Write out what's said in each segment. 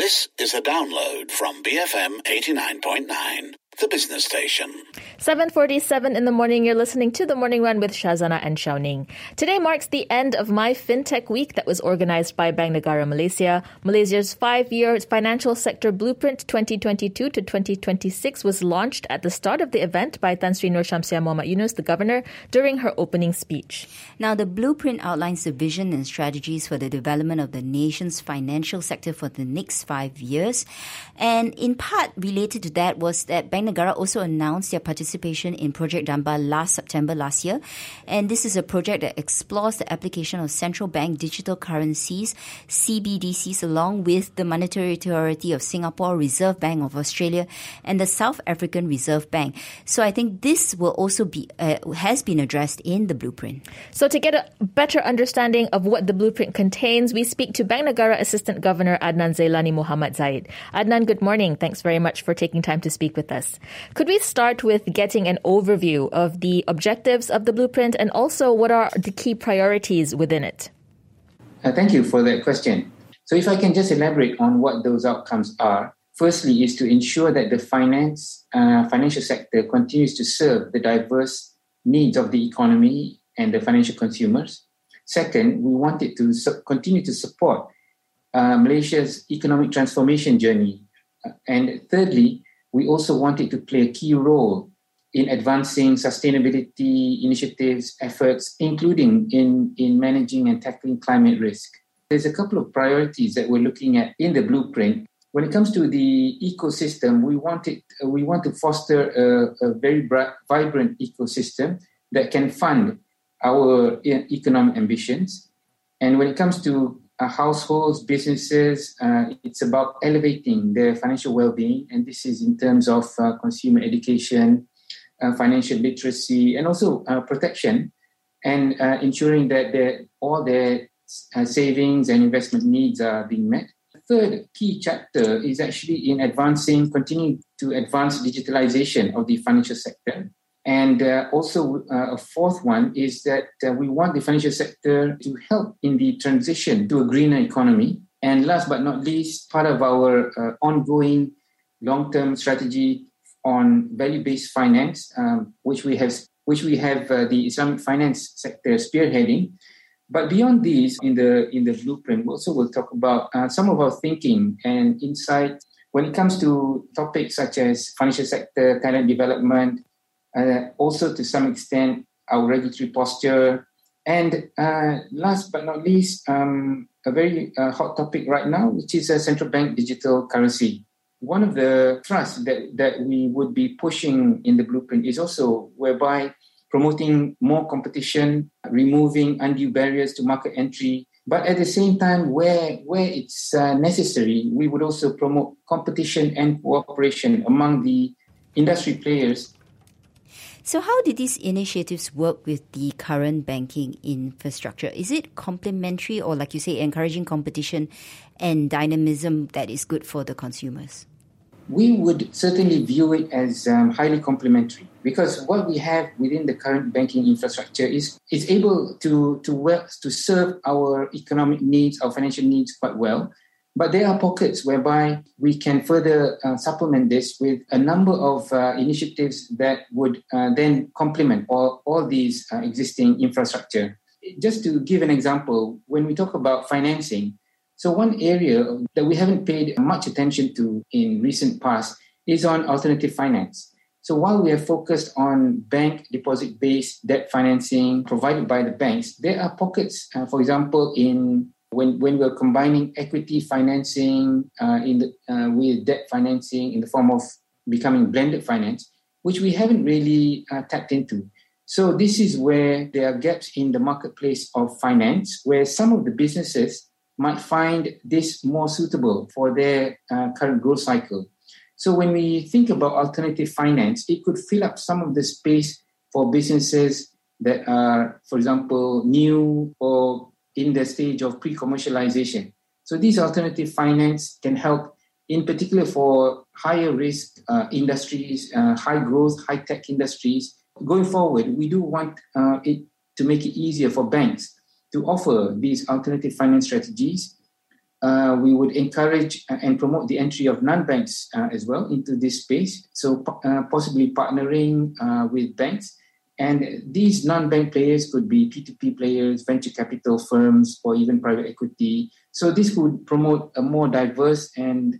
This is a download from BFM 89.9, the business station. 7:47 in the morning, you're listening to The Morning Run with Shazana and Xiaoning. Today marks the end of My FinTech Week that was organized by Bank Negara Malaysia. Malaysia's 5-year financial sector blueprint 2022 to 2026 was launched at the start of the event by Tan Sri Nur Shamsiah Muhammad Yunus, the governor, during her opening speech. Now, the blueprint outlines the vision and strategies for the development of the nation's financial sector for the next 5 years. And in part related to that was that Bank Negara also announced their participation in Project Damba last September last year. And this is a project that explores the application of central bank digital currencies, CBDCs, along with the Monetary Authority of Singapore, Reserve Bank of Australia, and the South African Reserve Bank. So I think this will also be has been addressed in the blueprint. So to get a better understanding of what the blueprint contains, we speak to Bank Negara Assistant Governor Adnan Zailani Muhammad Zaid. Adnan, good morning. Thanks very much for taking time to speak with us. Could we start with getting an overview of the objectives of the blueprint and also what are the key priorities within it? Thank you for that question. So if I can just elaborate on what those outcomes are. Firstly is to ensure that the financial sector continues to serve the diverse needs of the economy and the financial consumers. Second, we want it to continue to support Malaysia's economic transformation journey. And thirdly, we also want it to play a key role in advancing sustainability initiatives, efforts, including in managing and tackling climate risk. There's a couple of priorities that we're looking at in the blueprint. When it comes to the ecosystem, we want to foster a very vibrant ecosystem that can fund our economic ambitions. And when it comes to households, businesses, it's about elevating their financial well-being. And this is in terms of consumer education, financial literacy, and also protection, and ensuring that all their savings and investment needs are being met. The third key chapter is actually in continuing to advance digitalization of the financial sector. And also a fourth one is that we want the financial sector to help in the transition to a greener economy. And last but not least, part of our ongoing long-term strategy on value-based finance, which we have the Islamic finance sector spearheading. But beyond these, in the blueprint, we also will talk about some of our thinking and insight when it comes to topics such as financial sector, talent development, also to some extent our regulatory posture, and last but not least, a very hot topic right now, which is a central bank digital currency. One of the thrusts that we would be pushing in the blueprint is also whereby promoting more competition, removing undue barriers to market entry, but at the same time, where it's necessary, we would also promote competition and cooperation among the industry players. So how did these initiatives work with the current banking infrastructure? Is it complementary or, like you say, encouraging competition and dynamism that is good for the consumers? We would certainly view it as highly complementary, because what we have within the current banking infrastructure is able to serve our economic needs, our financial needs quite well. But there are pockets whereby we can further supplement this with a number of initiatives that would then complement all these existing infrastructure. Just to give an example, when we talk about financing, so one area that we haven't paid much attention to in recent past is on alternative finance. So while we are focused on bank deposit-based debt financing provided by the banks, there are pockets, for example, when we're combining equity financing with debt financing in the form of becoming blended finance, which we haven't really tapped into. So this is where there are gaps in the marketplace of finance, where some of the businesses might find this more suitable for their current growth cycle. So when we think about alternative finance, it could fill up some of the space for businesses that are, for example, new or in the stage of pre-commercialization. So these alternative finance can help, in particular for higher risk industries, high growth, high tech industries. Going forward, we do want it to make it easier for banks to offer these alternative finance strategies We would encourage and promote the entry of non-banks as well into this space. So possibly partnering with banks. And these non-bank players could be P2P players, venture capital firms, or even private equity. So this could promote a more diverse and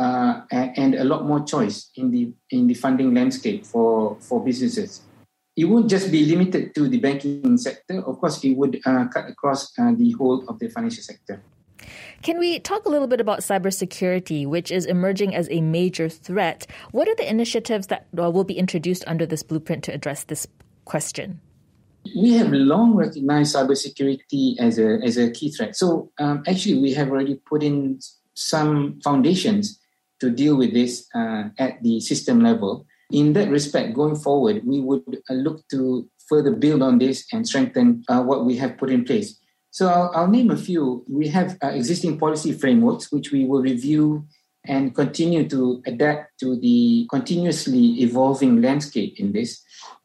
a lot more choice in the funding landscape for businesses. It won't just be limited to the banking sector. Of course, it would cut across the whole of the financial sector. Can we talk a little bit about cybersecurity, which is emerging as a major threat? What are the initiatives that will be introduced under this blueprint to address this question? We have long recognized cybersecurity as a key threat. So actually, we have already put in some foundations to deal with this at the system level. In that respect, going forward, we would look to further build on this and strengthen what we have put in place. So I'll name a few. We have existing policy frameworks, which we will review and continue to adapt to the continuously evolving landscape in this.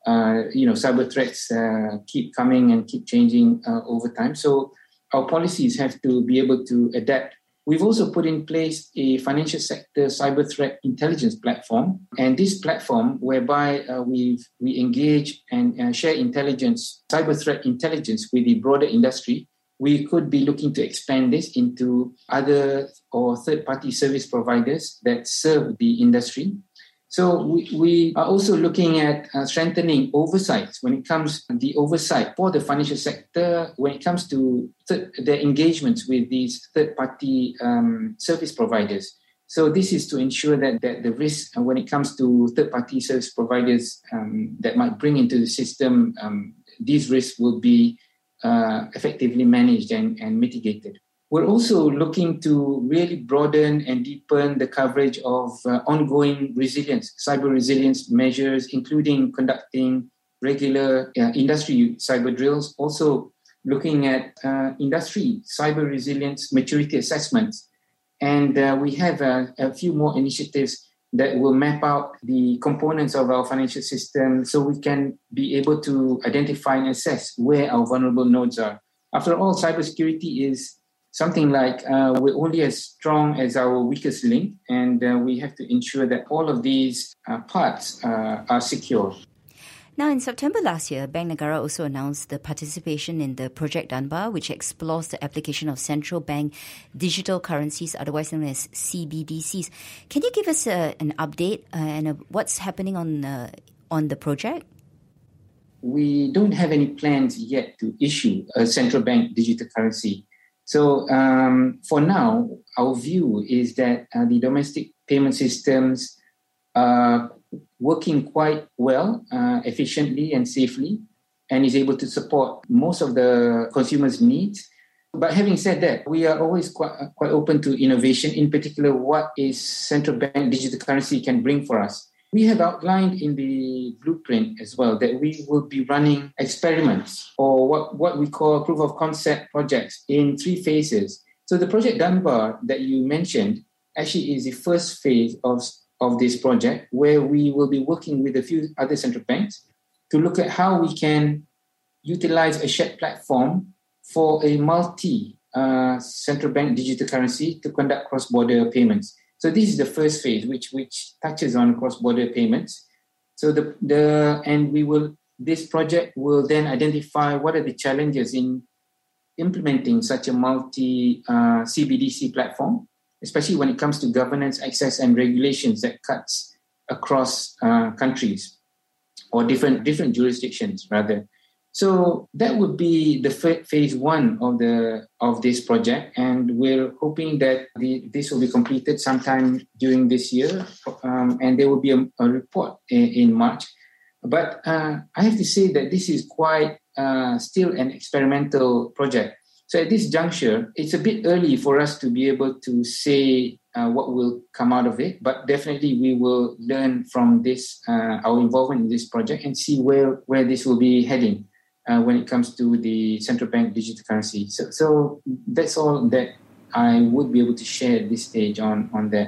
Cyber threats keep coming and keep changing over time. So our policies have to be able to adapt. We've also put in place a financial sector cyber threat intelligence platform. And this platform, whereby we engage and share intelligence, cyber threat intelligence with the broader industry, we could be looking to expand this into other or third-party service providers that serve the industry. So we are also looking at strengthening oversight when it comes to the oversight for the financial sector, when it comes to their engagements with these third-party service providers. So this is to ensure that the risk when it comes to third-party service providers that might bring into the system, these risks will be effectively managed and mitigated. We're also looking to really broaden and deepen the coverage of ongoing resilience, cyber resilience measures, including conducting regular industry cyber drills, also looking at industry cyber resilience maturity assessments. And we have a few more initiatives that will map out the components of our financial system so we can be able to identify and assess where our vulnerable nodes are. After all, cybersecurity is something like we're only as strong as our weakest link, and we have to ensure that all of these parts are secure. Now, in September last year, Bank Negara also announced the participation in the Project Dunbar, which explores the application of central bank digital currencies, otherwise known as CBDCs. Can you give us an update and what's happening on the project? We don't have any plans yet to issue a central bank digital currency. So for now, our view is that the domestic payment systems are working quite well, efficiently and safely, and is able to support most of the consumers' needs. But having said that, we are always quite open to innovation, in particular what is central bank digital currency can bring for us. We have outlined in the blueprint as well that we will be running experiments or what we call proof of concept projects in 3 phases. So the Project Dunbar that you mentioned actually is the first phase of this project, where we will be working with a few other central banks to look at how we can utilize a shared platform for a multi-central bank digital currency to conduct cross-border payments. So this is the first phase, which touches on cross-border payments. So this project will then identify what are the challenges in implementing such a multi-CBDC platform, especially when it comes to governance, access, and regulations that cuts across countries or different jurisdictions, rather. So that would be the phase 1 of this project, and we're hoping that this will be completed sometime during this year, and there will be a report in March. But I have to say that this is quite still an experimental project. So at this juncture, it's a bit early for us to be able to say what will come out of it, but definitely we will learn from this, our involvement in this project, and see where this will be heading when it comes to the central bank digital currency. So that's all that I would be able to share at this stage on that.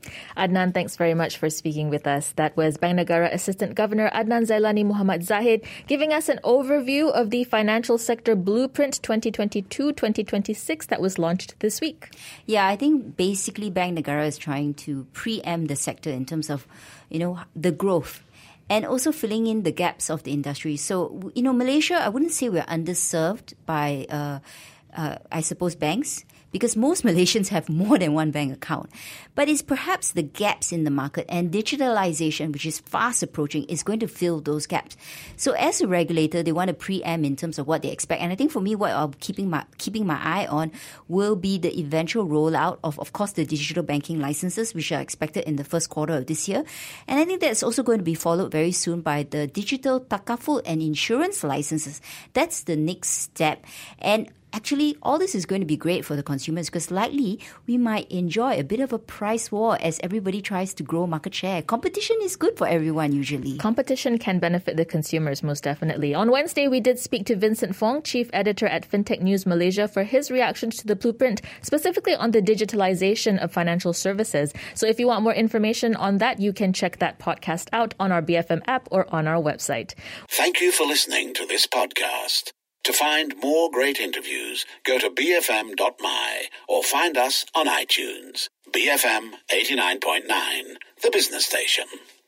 Adnan, thanks very much for speaking with us. That was Bank Negara Assistant Governor Adnan Zailani Muhammad Zahid giving us an overview of the Financial Sector Blueprint 2022-2026 that was launched this week. Yeah, I think basically Bank Negara is trying to preempt the sector in terms of, the growth and also filling in the gaps of the industry. So, Malaysia, I wouldn't say we're underserved by, I suppose, banks, because most Malaysians have more than one bank account. But it's perhaps the gaps in the market, and digitalization, which is fast approaching, is going to fill those gaps. So as a regulator, they want to preempt in terms of what they expect. And I think for me, what I'm keeping my eye on will be the eventual rollout of course, the digital banking licenses, which are expected in the first quarter of this year. And I think that's also going to be followed very soon by the digital takaful and insurance licenses. That's the next step. And actually, all this is going to be great for the consumers because likely we might enjoy a bit of a price war as everybody tries to grow market share. Competition is good for everyone usually. Competition can benefit the consumers most definitely. On Wednesday, we did speak to Vincent Fong, Chief Editor at FinTech News Malaysia, for his reactions to the blueprint, specifically on the digitalization of financial services. So if you want more information on that, you can check that podcast out on our BFM app or on our website. Thank you for listening to this podcast. To find more great interviews, go to bfm.my or find us on iTunes. BFM 89.9, the business station.